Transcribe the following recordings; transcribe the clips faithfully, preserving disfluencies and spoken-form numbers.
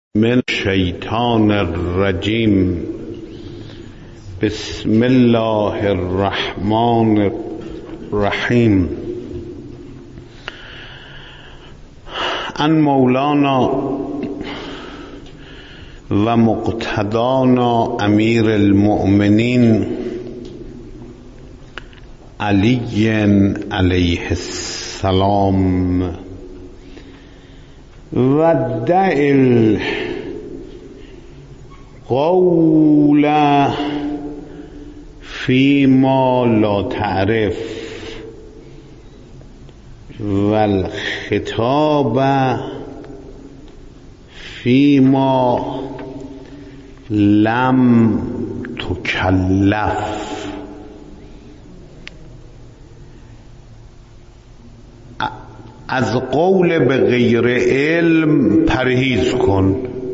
من الشیطان الرجیم. بسم الله الرحمن الرحیم. ان مولانا و مقتدانا امیر المؤمنین علی علیه السلام و دع القول فيما لا تعرف و الخطاب فيما لم تکلف. از قول به غیر علم پرهیز کن.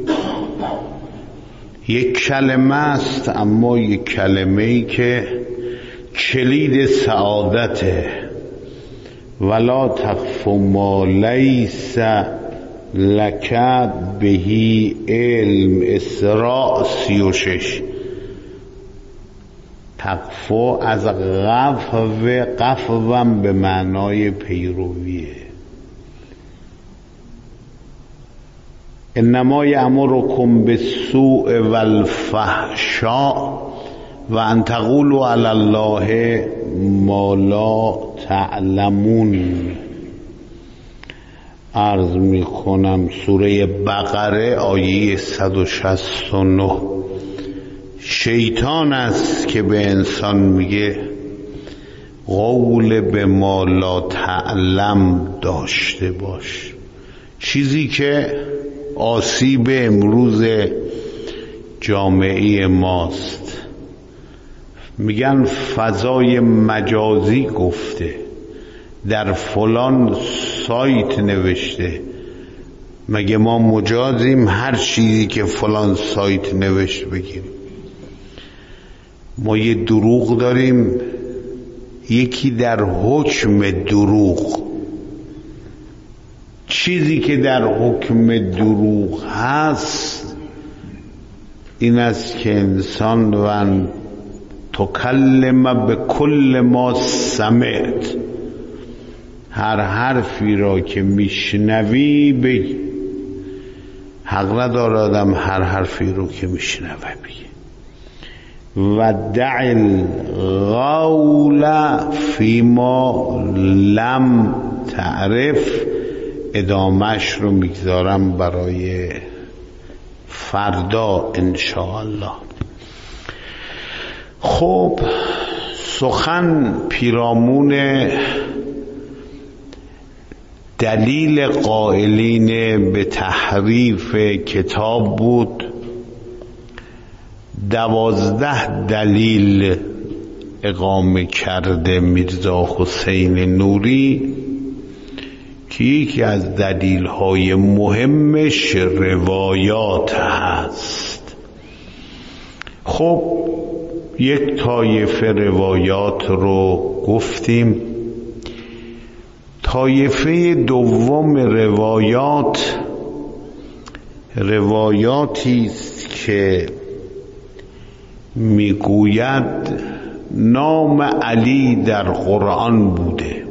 یک کلمه است، اما یک کلمه ای که کلید سعادته. ولا تقف ما لیس لک بهی علم. اسراء سی و شش. تقفو از قفو، قفوم به معنای پیرویه. انما یأمرکم بالسوء والفحشاء و ان تقولوا علی الله ما لا تعلمون. عرض می کنم سوره بقره آیه صد و شصت و نه. شیطان است که به انسان میگه قول به ما لا تعلم داشته باش. چیزی که آسیب امروز جامعه ماست. میگن فضای مجازی گفته، در فلان سایت نوشته. مگه ما مجازیم هر چیزی که فلان سایت نوشت بگیم؟ ما یه دروغ داریم، یکی در حکم دروغ. چیزی که در حکم دروغ هست این است که انسان و تکلم به کل ما سمعت، هر حرفی را که میشنوی بگی. حق نداره آدم هر حرفی رو که میشنوه بگی. و دع القول فیما لم تعرف. ادامهش رو میگذارم برای فردا انشاءالله. خب سخن پیرامون دلیل قائلین به تحریف کتاب بود. دوازده دلیل اقامه کرده میرزا حسین نوری که یکی از دلیل‌های مهمش روایات هست. خب یک طایفه روایات رو گفتیم. طایفه دوم روایات روایاتی است که میگوید نام علی در قرآن بوده،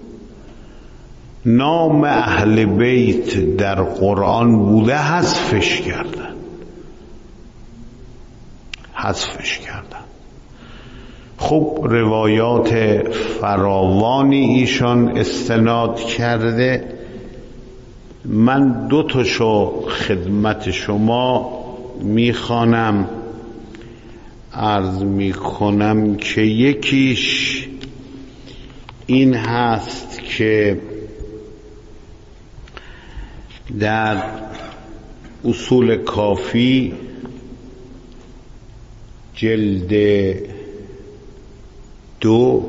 نام اهل بیت در قرآن بوده، حذفش کردن حذفش کردن خب روایات فراوانی ایشان استناد کرده. من دو تاشو خدمت شما میخوانم. عرض میکنم که یکیش این هست که در اصول کافی جلد دو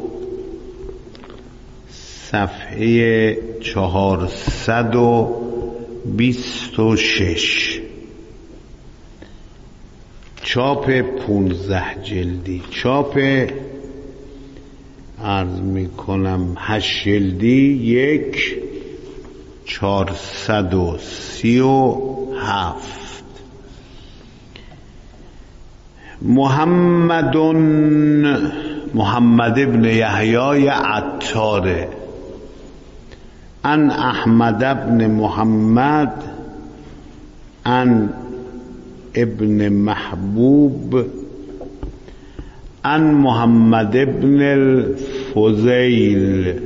صفحه چهارصد و بیست و شش، چاپ پونزده جلدی، چاپ عرض میکنم هشت جلدی، یک چهارصد و سی و هفت. محمد محمد ابن یحیی عطاره، ان احمد ابن محمد ان ابن محبوب ان محمد ابن الفضیل.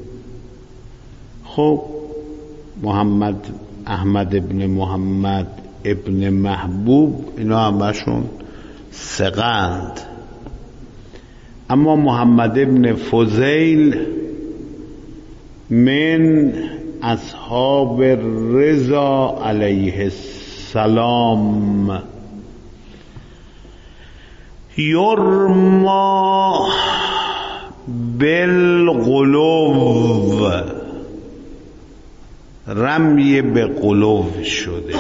خب محمد احمد ابن محمد ابن محبوب اینا همشون ثقند، اما محمد ابن فضیل من اصحاب رضا علیه السلام. یرما بالقلوب، رمی به قلوب شده.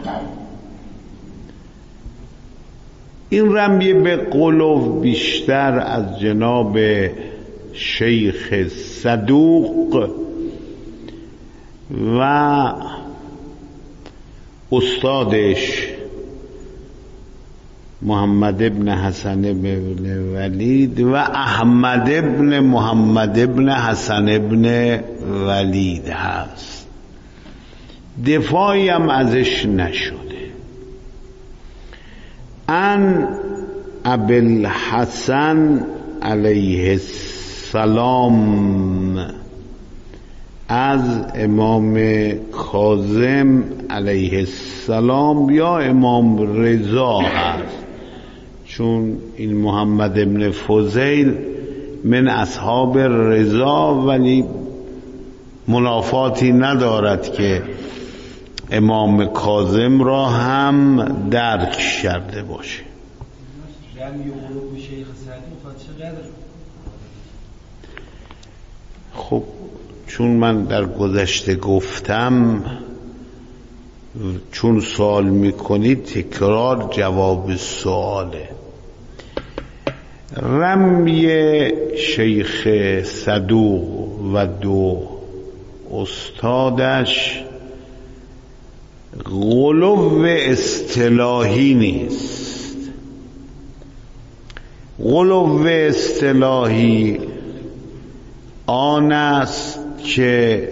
این رمی به قلوب بیشتر از جناب شیخ صدوق و استادش محمد ابن حسن ابن ولید و احمد ابن محمد ابن حسن ابن ولید هست. دفاعی هم ازش نشده. ان ابوالحسن علیه السلام، از امام کاظم علیه السلام یا امام رضا هست، چون این محمد ابن فضیل من اصحاب رضا، ولی منافاتی ندارد که امام کاظم را هم درک کرده باشه. خب چون من در گذشته گفتم چون سوال میکنید تکرار جواب سواله. رمی شیخ صدوق و دو استادش غلو اصطلاحی نیست. غلو اصطلاحی آن است که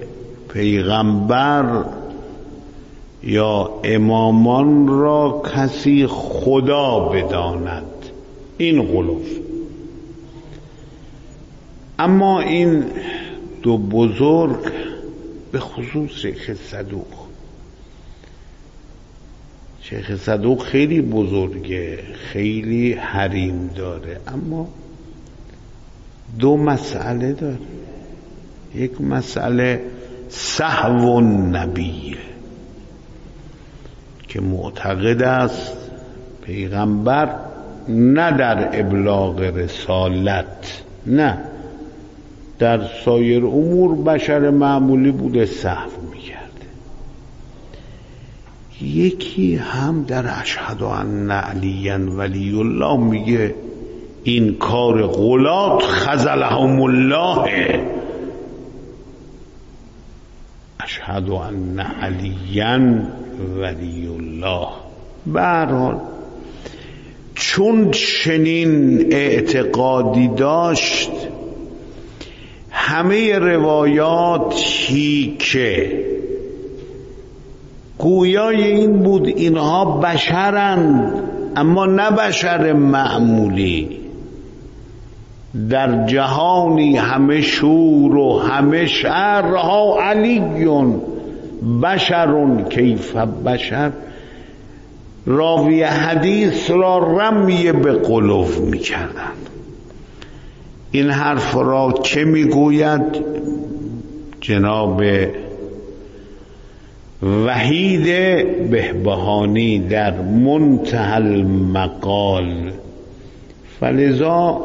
پیغمبر یا امامان را کسی خدا بداند، این غلو. اما این دو بزرگ به خصوص شیخ صدوق، شیخ صدوق خیلی بزرگه، خیلی حریم داره، اما دو مسئله داره. یک مسئله سهو النبی که معتقد است پیغمبر نه در ابلاغ رسالت، نه در سایر امور بشر معمولی بوده، سهو میکرده. یکی هم در اشهد ان علی ولی الله میگه این کار غلات خذلهم الله، اشهد ان علی ولی الله. به هر حال چون چنین اعتقادی داشت، همه روایاتی که گویای این بود اینها بشرند اما نه بشر معمولی، در جهانی همه شور و همه شرها علیون بشرون کیف بشر، راوی حدیث را رمی به قلوب می کردن. این حرف را چه می گوید؟ جناب وحید بهبهانی در منتهى المقال. فلذا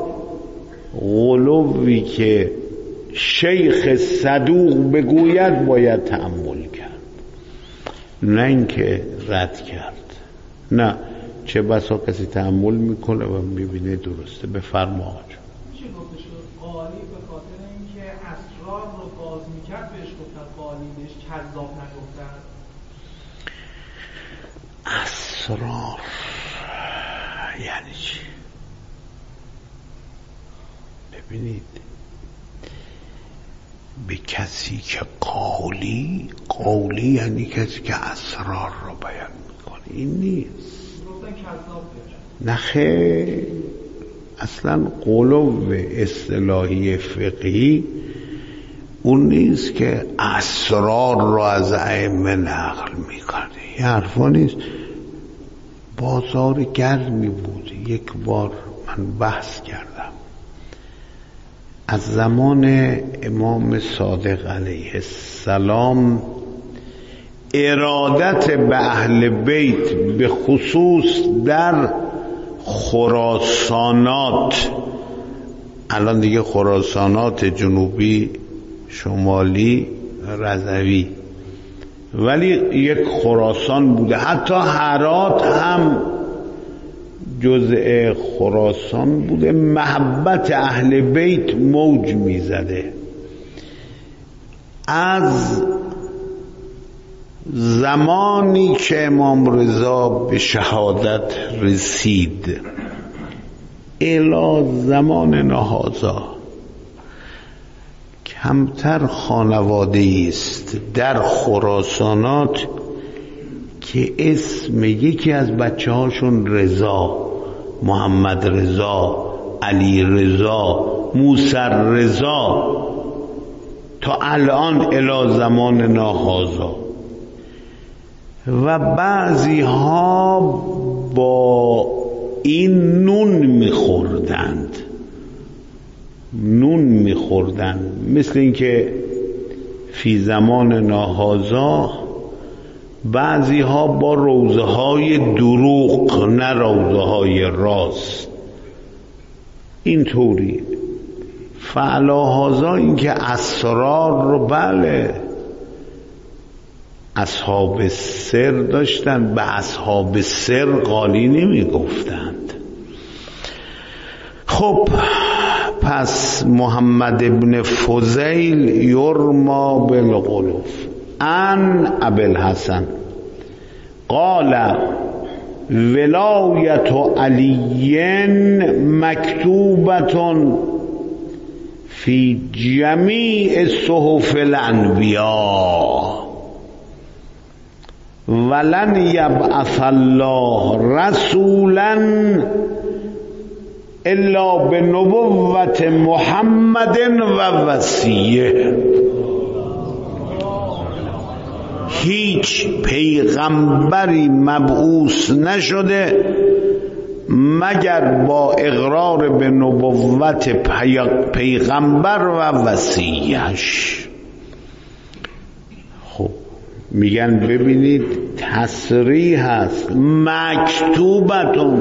غلوی که شیخ صدوق بگوید باید تأمل کرد، نه اینکه رد کرد. نه، چه بسا کسی تأمل میکنه و میبینه درسته. بفرما آقا. میشه گفته شد قالی به خاطر اینکه اسرار رو باز میکرد بهش گفتن قالی، بهش کذاب نگفتن؟ اسرار یعنی چی؟ ببینید، به کسی که قولی قولی یعنی کسی که اسرار رو بیان میکنه، این نیست. نه خیر، اصلا قولو به اصطلاحی فقهی اون نیست که اسرار رو از ائمه نقل میکنه. این حرفا نیست. بازار گرمی بود. یک بار من بحث کردم از زمان امام صادق علیه السلام ارادت به اهل بیت به خصوص در خراسانات، الان دیگه خراسانات جنوبی، شمالی، رضوی، ولی یک خراسان بوده، حتی هرات هم جزء خراسان بوده. محبت اهل بیت موج میزده. از زمانی که امام رضا به شهادت رسید الی زمان نهازا کمتر خانواده است در خراسانات که اسم یکی از بچه هاشون رضا، محمد رضا، علی رضا، موسی رضا تا الان الی زمان نهازا. و بعضی ها با این نون میخوردند، نون میخوردند مثل اینکه فی زمان نهازا بعضی ها با روزه های دروغ نه روزه های راست اینطوری. فعلا هازا این که اسرار رو بله اصحاب سر داشتن، به اصحاب سر قالی نمی گفتند. خب پس محمد ابن فضیل یرما بالغلوف عن ابی الحسن قال ولایت علی مکتوبة فی جمیع صحف الانبیاء ولن یبعث الله رسولا الا بنبوت محمد و وصیه. هیچ پیغمبری مبعوث نشده مگر با اقرار به نبوت پیغمبر و وصیه‌اش. خب میگن ببینید تصریح هست مکتوبتون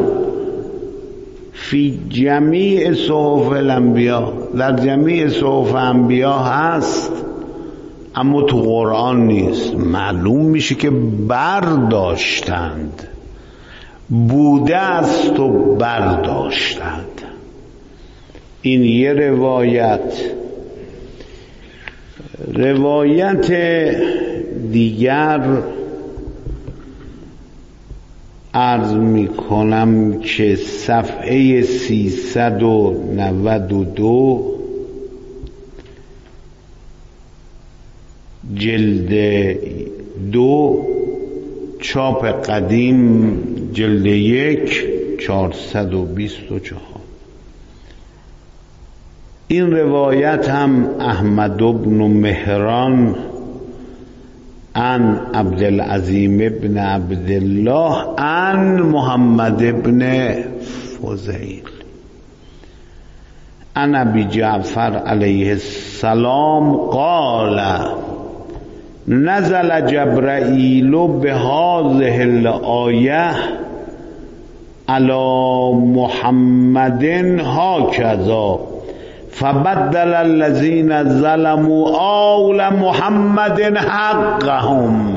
فی جمیع صحف الانبیا، در جمیع صحف انبیا هست اما تو قرآن نیست. معلوم میشه که برداشتند، بوده است و برداشتند. این یه روایت. روایت دیگر عرض می کنم که صفحه سیصد و نود و دو جلد دو چاپ قدیم جلد یک چهارصد و بیست و چهار. این روایت هم احمد بن مهران عن عبدالعظیم ابن عبدالله عن محمد ابن فضیل عن ابی جعفر علیه السلام قال نزل جبرائیل بهذه الآیه علی محمد هکذا فبدل الذين ظلموا آل محمد حقهم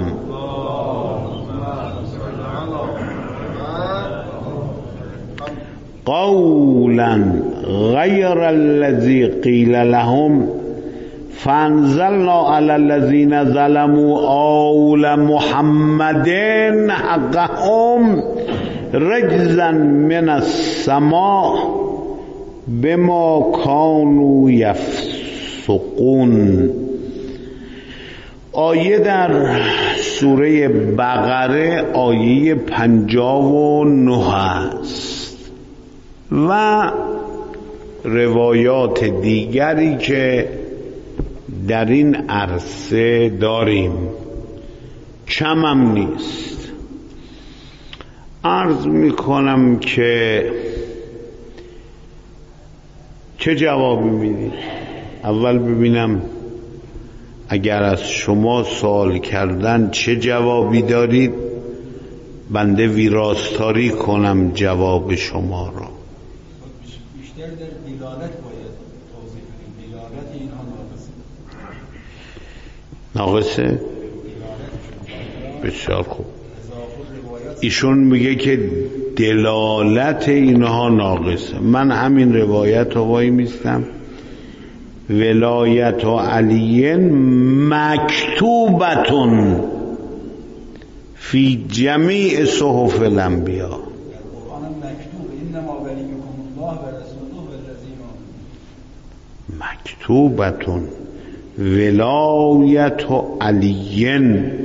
قولا غير الذي قيل لهم فانزلنا على الذين ظلموا آل محمد حقهم رجزا من السماء بما كانوا یفسقون. آیه در سوره بقره آیه پنجاه و نه است و روایات دیگری که در این عرصه داریم، کم هم نیست. عرض میکنم که چه جوابی میدید؟ اول ببینم اگر از شما سوال کردن چه جوابی دارید، بنده ویراستاری کنم جواب شما را. بیشتر در دلالت باید توضیح بدیم. دلالت اینها ناقصه. ناقصه؟ بسیار خوب. ایشون میگه که دلالت اینها ناقصه. من همین روایت رو وای میستم. ولایت علی مکتوبتون فی جمیع صحف الانبیا. در قرآن مکتوب انما ولیکم الله و رسوله والذین آمنوا. مکتوبتون ولایت علی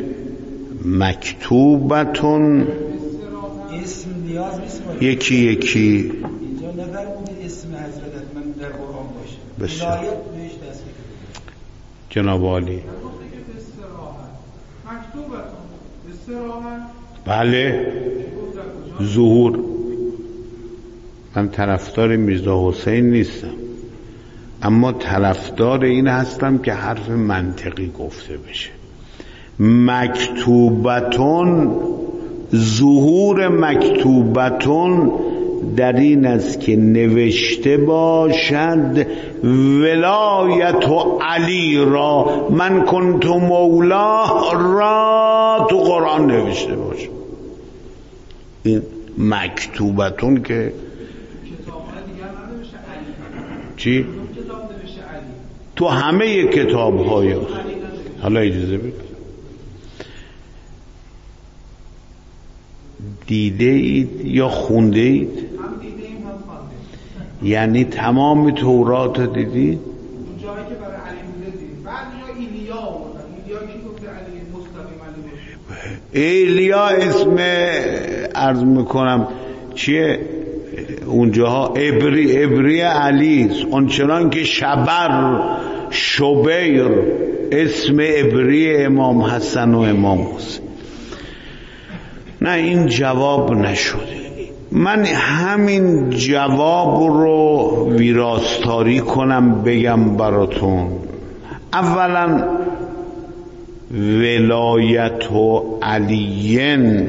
مکتوبتون. اسم نیاز نیست یکی یکی اینجا نفرموده اسم حضرت من در قرآن باشه. بسیار. ولایت بهش دست بده. جناب عالی. بله ظهور. من طرفدار میرزا حسین نیستم، اما طرفدار این هستم که حرف منطقی گفته بشه. مکتوبتون، ظهور مکتوبتون در این است که نوشته باشد ولایت علی را، من کنت مولاه را تو قرآن نوشته باشه. این مکتوبتون که چی؟ تو همه کتاب های حالا اجازه بید دیده اید یا خونده اید؟ یعنی تمام تورات رو دیدید؟ اون جایی که برای علی بوده دیدید. بعد یا ایلیا آوردن. ایلیا کی گفته علی مستقیم علی باشه؟ ایلیا اسم عرض میکنم چیه اونجاها؟ ابری ابری علی است. اونچنان که شبر شبیر اسم ابری امام حسن و امام حسین. نه این جواب نشده. من همین جواب رو ویراستاری کنم بگم براتون. اولا ولایت و علیین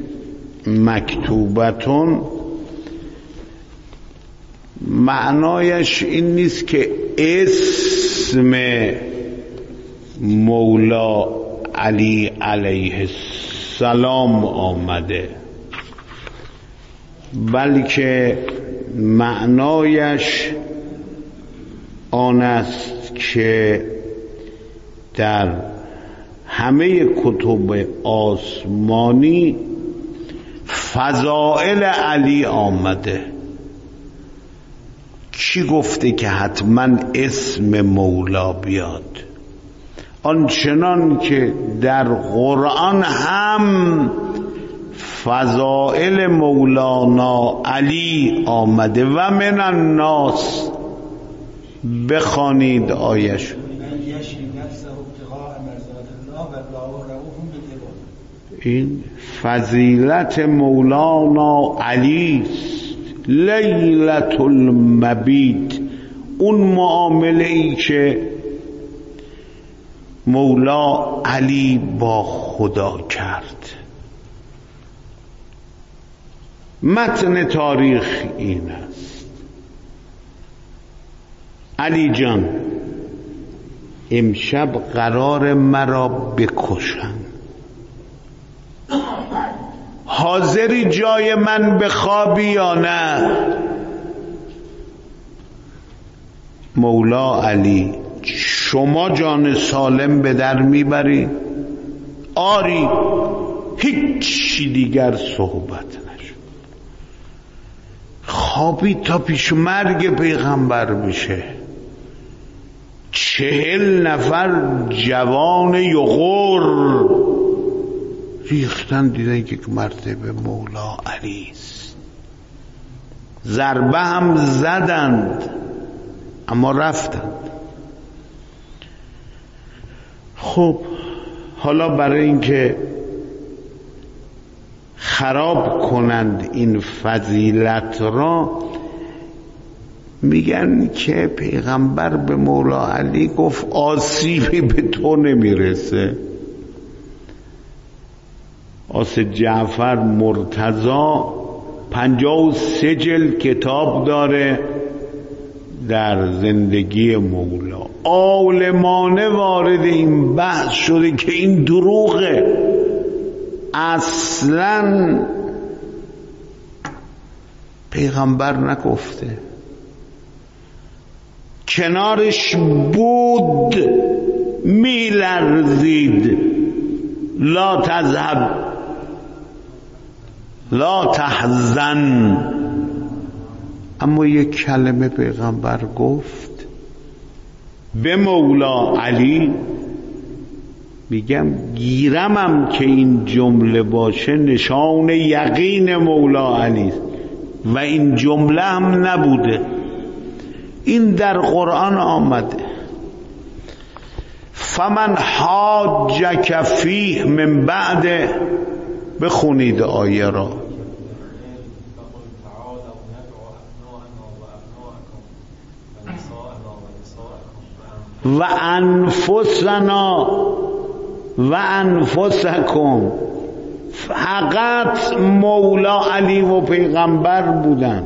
مکتوبتون معنایش این نیست که اسم مولا علی علیه السلام آمده، بلکه معنایش آن است که در همه کتب آسمانی فضائل علی آمده. کی گفته که حتما اسم مولا بیاد؟ آنچنان که در قرآن هم فضائل مولانا علی آمده و من الناس. بخوانید آیش. این فضیلت مولانا علی است. لیلت المبیت، اون معامله ای که مولا علی با خدا کرد. متن تاریخ این است. علی جان امشب قرار مرا بکشن، حاضری جای من بخوابی یا نه؟ مولا علی شما جان سالم به در میبری؟ آری. هیچ دیگر صحبت نشد. خوابید تا پیش مرگ پیغمبر بشه. چهل نفر جوان یغور ریختن، دیدن که مرتبه مولا علی است. ضربه هم زدند اما رفتند. خب حالا برای اینکه خراب کنند این فضیلت را، میگن که پیغمبر به مولا علی گفت آسیبی به تو نمیرسه. آس جعفر مرتضی پنجاه و سه جلد کتاب داره در زندگی مولا. عالمانه وارد این بحث شده که این دروغه، اصلا پیغمبر نگفته. کنارش بود میلرزید. لا تذهب لا تحزن. اما یک کلمه پیغمبر گفت به مولا علی. میگم گیرمم که این جمله باشه نشان یقین مولا علی و این جمله هم نبوده، این در قرآن آمده. فمن حاجک فیه من بعد، بخونید آیه را. و انفسنا و انفسکم، فقط مولا علی و پیغمبر بودن.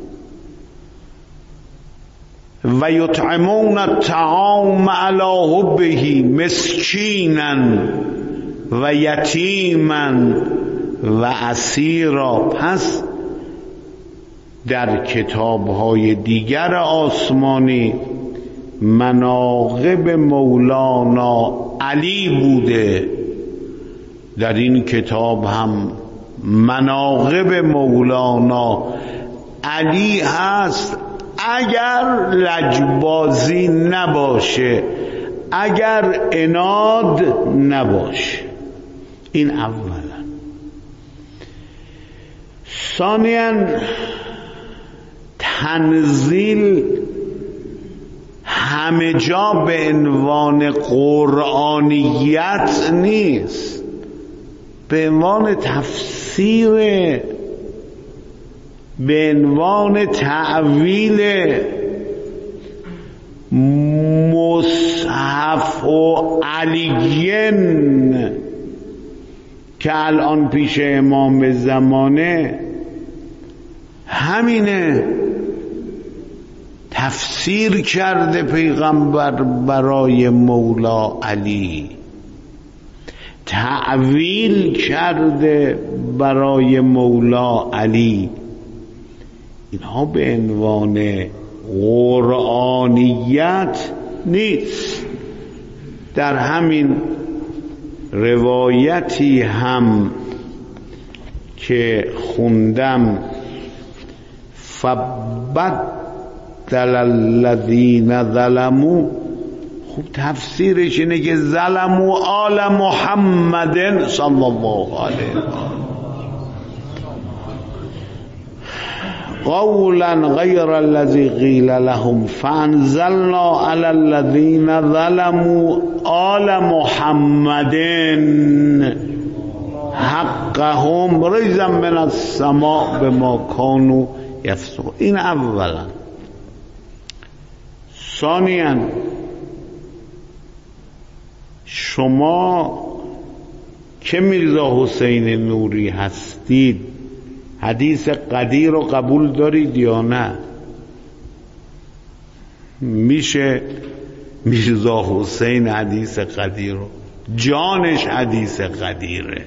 و یطعمون الطعام علی حبه مسکینا و یتیما و اسیرا. پس در کتاب‌های دیگر آسمانی مناقب مولانا علی بوده، در این کتاب هم مناقب مولانا علی هست، اگر لجبازی نباشه، اگر عناد نباشه. این اولا. ثانیاً تنزیل همه جا به عنوان قرآنیت نیست، به عنوان تفسیر، به عنوان تعویل. مصحف و علیین که الان پیش امام زمانه همینه، تفسیر کرده پیغمبر برای مولا علی، تعویل کرده برای مولا علی. اینها به عنوان قرآنیت نیست. در همین روایتی هم که خوندم، فبدل الذین ظلموا، خوب تفسیرش اینه که ظلموا آل محمد صلی الله علیه و قولا غیر الذی قیل لهم فانزلنا علی الذین ظلموا آل محمد حقهم رجزا من السماء بما کانوا یفسقون. این اولا. ثانیاً شما که میرزا حسین نوری هستید حدیث قدیر رو قبول دارید یا نه؟ میشه میرزا حسین حدیث قدیر رو، جانش حدیث قدیره.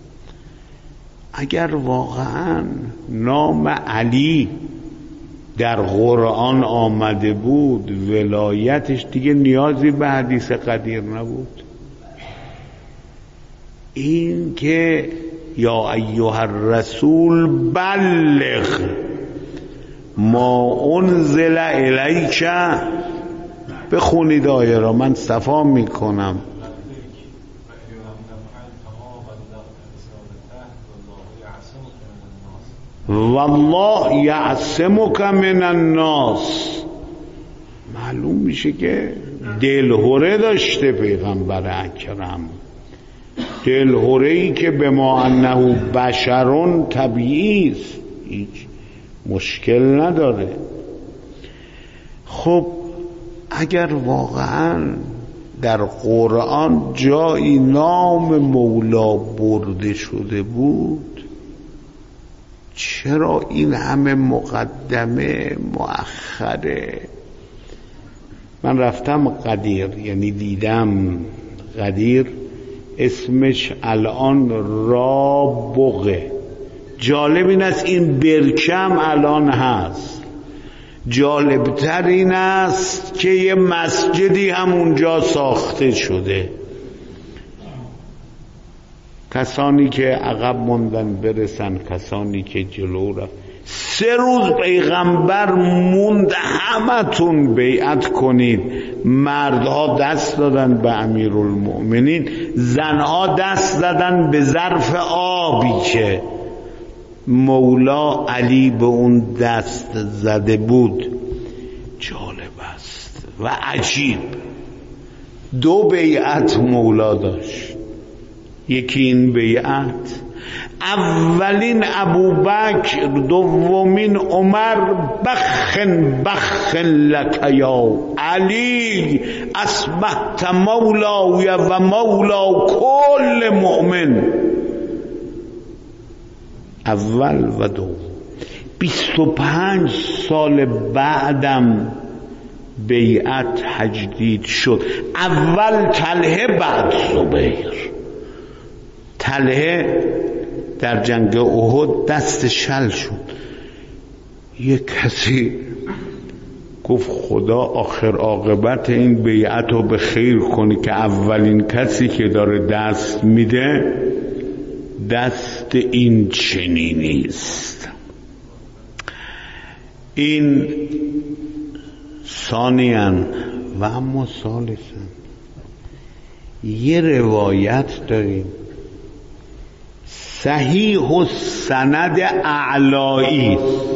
اگر واقعا نام علی در قرآن آمده بود، ولایتش دیگه نیازی به حدیث قدیر نبود. این که یا ایها الرسول بلغ ما انزل الیک، بخونید آیه را، من صفا میکنم. والله یعصمک من الناس. معلوم میشه که دلهوره داشته پیغمبر اکرم، دلهوره ای که به ما انه بشرون طبیعی است، هیچ مشکل نداره. خب اگر واقعا در قرآن جایی نام مولا برده شده بود، چرا این همه مقدمه مؤخره؟ من رفتم قدیر، یعنی دیدم قدیر اسمش الان رابغه. جالب این است این برکم الان هست. جالبتر این است که یه مسجدی هم اونجا ساخته شده. کسانی که عقب موندن برسن، کسانی که جلو رفت. سه روز پیغمبر موند همتون بیعت کنید. مردها دست دادن به امیرالمؤمنین، زنها دست دادن به ظرف آبی که مولا علی به اون دست زده بود. جالب است و عجیب. دو بیعت مولا داشت. یکی این بیعت، اولین ابوبکر، دومین عمر. بخن بخن لک یا علی، اصبحت مولای و مولا کل مؤمن. اول و دوم. بیست و پنج سال بعدم بیعت تجدید شد. اول طلحه، بعد زبیر. طلحه در جنگ احد دست شل شد. یک کسی گفت خدا آخر عاقبت این بیعت رو به خیر کنی که اولین کسی که داره دست میده دست این چنینی است. این ثانیاً و اما ثالثاً یه روایت داریم صحیح السند اعلایی،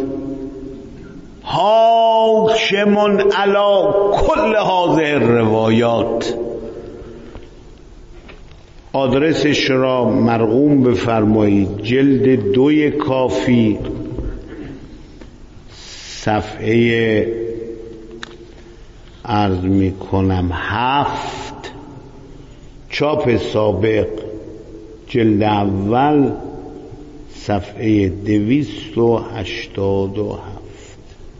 حاکم علی کل هذه الروایات. آدرسش را مرقوم بفرمایید. جلد دوی کافی، صفحه عرض می کنم هفت، چاپ سابق جلد اول صفحه دویست و هشتاد و هفت.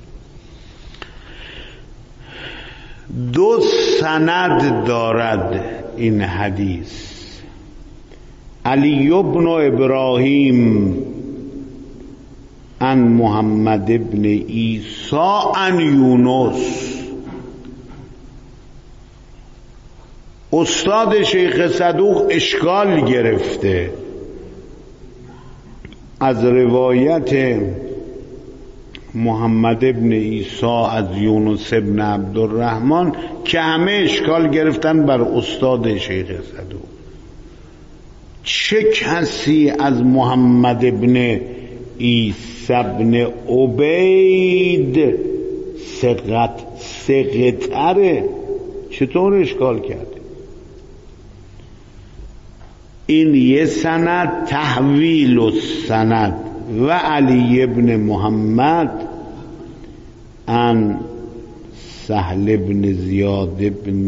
دو سند دارد این حدیث. علی بن ابراهیم عن محمد ابن عیسی عن یونس. استاد شیخ صدوق اشکال گرفته از روایت محمد ابن عیسی از یونس ابن عبدالرحمن که همه اشکال گرفتن بر استاد شیخ صدوق. چه کسی از محمد ابن عیسی ابن عبید ثقت ثقتره؟ چطور اشکال کرده؟ این یه سند تحویل السند و علی ابن محمد عن سهل ابن زیاد ابن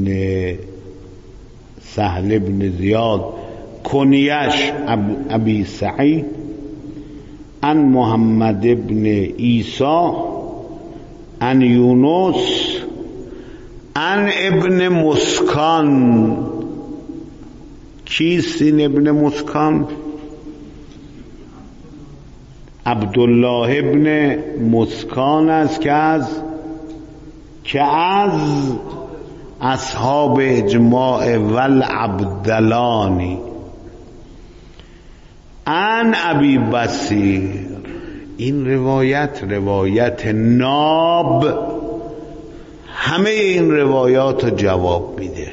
سهل ابن زیاد کنیش ابی سعید عن محمد ابن عیسی عن یونس عن ابن مسکان. کیست این ابن مسکان؟ عبدالله ابن مسکان است که از که از اصحاب اجماع والعبدلانی. عن ابی بصیر، این روایت روایت ناب همه این روایات رو جواب میده.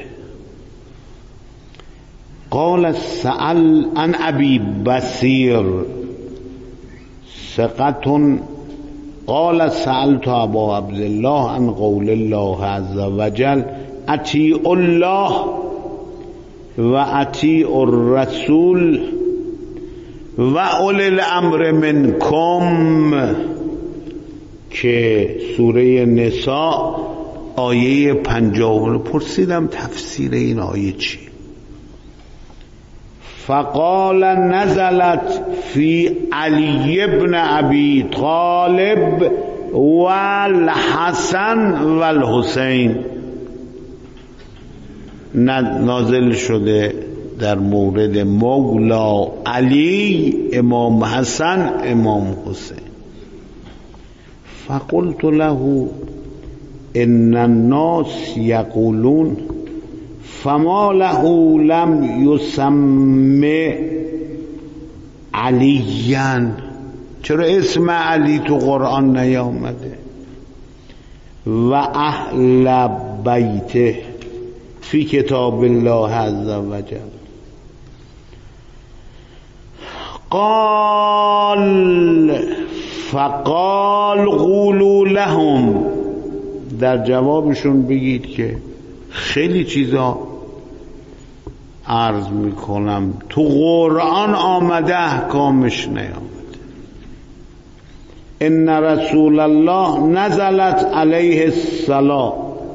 قال سأل عن ابی بصیر ثقة قال سألت ابا عبدالله عن قول الله عز وجل اطیعوا الله و اطیعوا الرسول و اولی الامر منکم که سوره نساء آیه پنجاه. پرسیدم تفسیر این آیه چی؟ فقال نزلت فی علی ابن ابی طالب والحسن والحسین، نازل شده در مورد مولا علی، امام حسن، امام حسین. فقلت له ان الناس یقولون فما له لم یسمع علیاً، چرا اسم علی تو قرآن نیامده؟ و اهل بیته فی کتاب الله عز وجل. قال فقال قولوا لهم، در جوابشون بگید که خیلی چیزا عرض میکنم تو قرآن آمده احکامش نیامده. ان رسول الله نزلت علیه الصلاة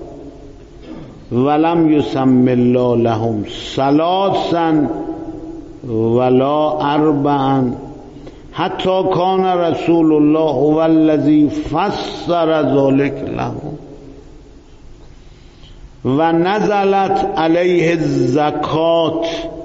ولم یسم الله لهم ثلاثا ولا اربعا حتی کان رسول الله هو الذی فسر ذلک لهم و نزلت علیه الزکات،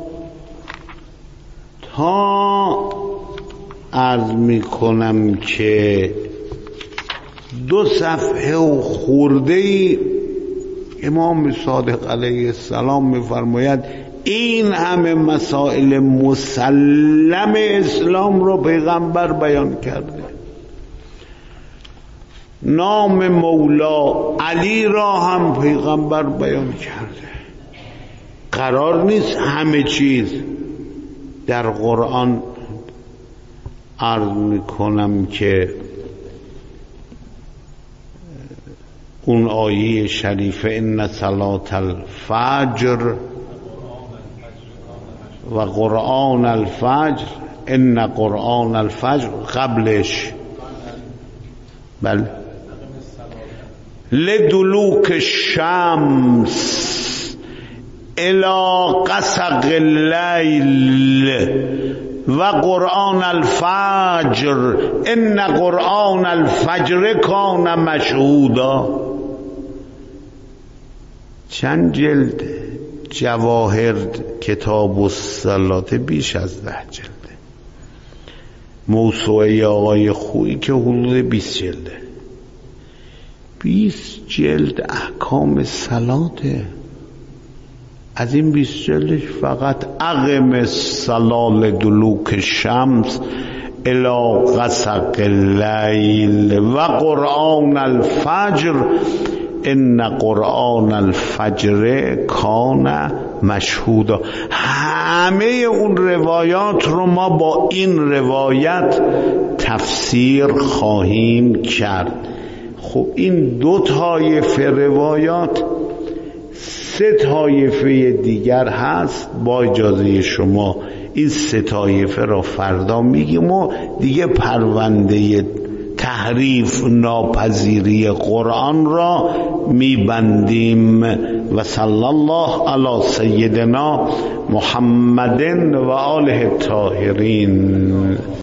تا عرض می کنم که دو صفحه و خورده امام صادق علیه السلام می فرماید این همه مسائل مسلم اسلام رو پیغمبر بیان کرده. نام مولا علی را هم پیغمبر بیان کرده. قرار نیست همه چیز در قرآن عرض میکنم که اون آیه شریفه ان صلاة الفجر و قرآن الفجر، ان قرآن الفجر قبلش بله لدلوک الشمس الى غسق اللیل و قرآن الفجر ان قرآن الفجر کان مشهودا. چند جلد جواهر کتاب الصلاة، بیش از ده جلده. موسوعه آقای خویی که حدود بیست جلده، بیست جلد احکام صلاته. از این بیست جلدش فقط اقم الصلاة لدلوک الشمس الی غسق اللیل و قرآن الفجر ان قرآن الفجر کان مشهودا. همه اون روایات رو ما با این روایت تفسیر خواهیم کرد. خب این دو طایفه روایات، سه طایفه دیگر هست. با اجازه شما این سه طایفه را فردا میگیم و دیگه پرونده تحریف ناپذیری قرآن را میبندیم. و صلی الله علی سیدنا محمد و آله الطاهرین.